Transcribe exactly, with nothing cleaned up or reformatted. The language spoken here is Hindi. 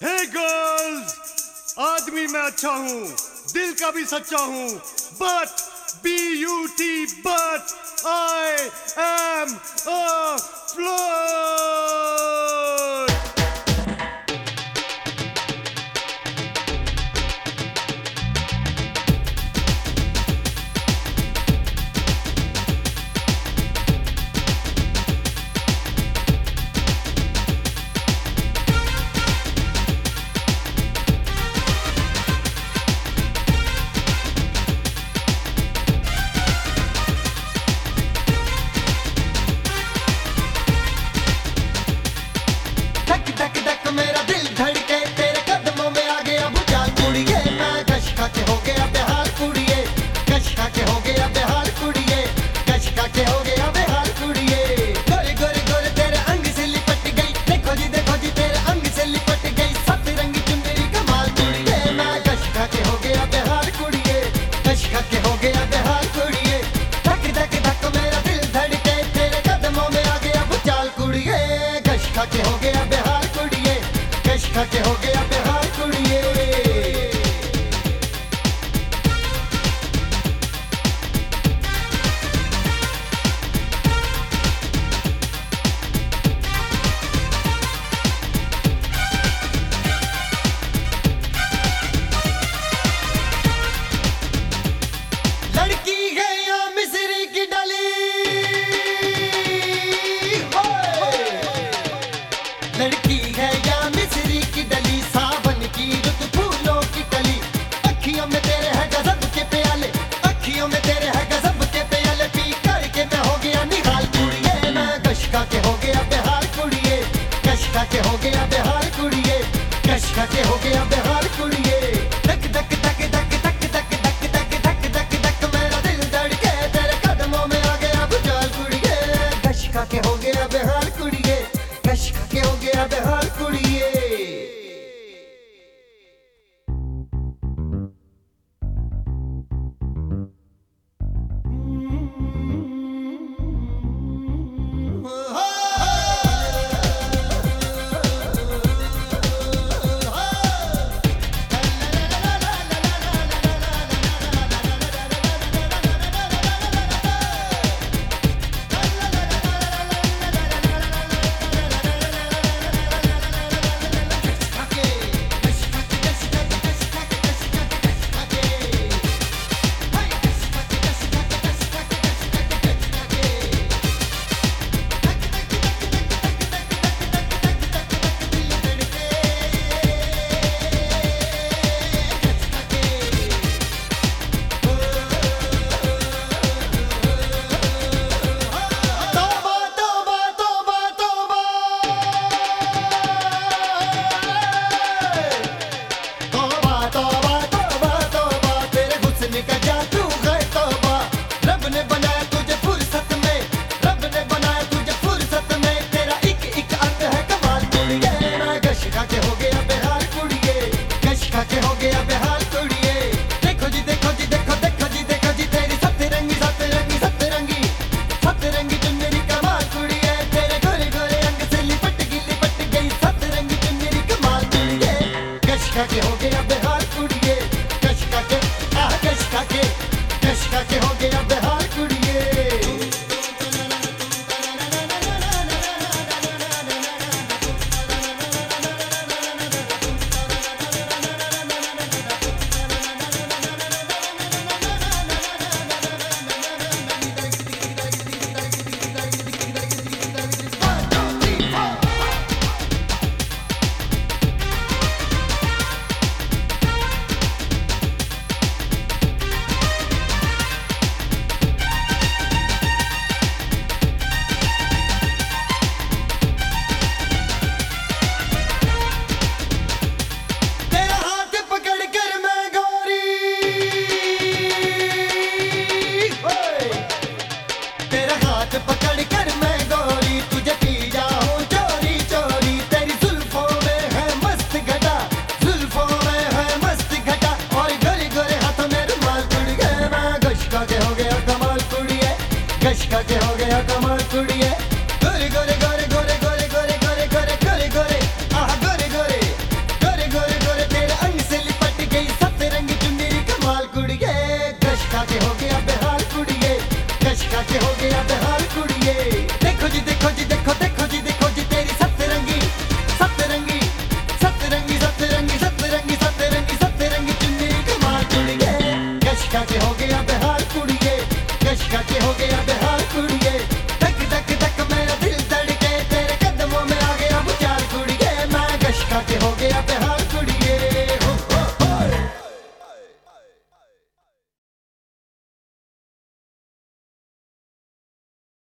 हे गर्ल्स, आदमी मैं अच्छा हूँ, दिल का भी सच्चा हूँ, but B U T but I am a float. मेरा दिल धड़के तेरे कदमों में आ गया भूचाल कुड़िए, मैं कश खा के हो गया बेहाल कुड़िए, कश खा के हो गया बेहाल कुड़िए, कश खा के हो गया बेहाल कुड़िए। गोरे गोरे गोरे तेरे अंग से लिपट गई, देखो जी देखो जी तेरे अंग से लिपट गई सतरंगी चुनरी कमाल कुड़िए, मैं कश खा के हो गया बेहाल कुड़िए, कश खा के हो गया बेहाल कुड़िए। धक धक धक मेरा दिल धड़के तेरे कदमों में आ गया भूचाल कुड़िए, कश खा के हो गया बेहाल कुड़िए, कश खा के हो गया बेहाल कुड़िए। लड़की है या मिस्री की डली, लड़की है या मिस्री की डली, सावन की रुत फूलों की कली, अखियों में तेरे है गजब के प्याले, अखियों में तेरे है गजब के प्याले, पी करके मैं हो गया निहाल कुड़िए, मैं कश खा के हो गया बेहाल कुड़िए, कश खा के हो गया बेहाल कुड़िए, कश खा के हो गया बेहाल कुड़िए। धक धक धक धक धक धक धक धक धक धक धक मेरा दिल धड़के तेरे कदमों में आ गया भूचाल कुड़िए, कश खा के हो गया बेहाल कुड़िए, कश खा के हो गया बेहाल कुड़िए। के हो गया बेहाल कुड़िए, कश का के आ कश का के कश का के हो गया बेहाल कुड़िए। पकड़ कर मैं गोरी तुझे पी जाऊं चोरी चोरी, तेरी जुल्फों में है मस्त घटा, जुल्फों में है मस्त घटा, और गोरे गोरे हाथों में रुमाल कुड़ी गए, मैं गश का के हो गया कमाल कुड़िए, गश का के हो गया कमाल कुड़िए।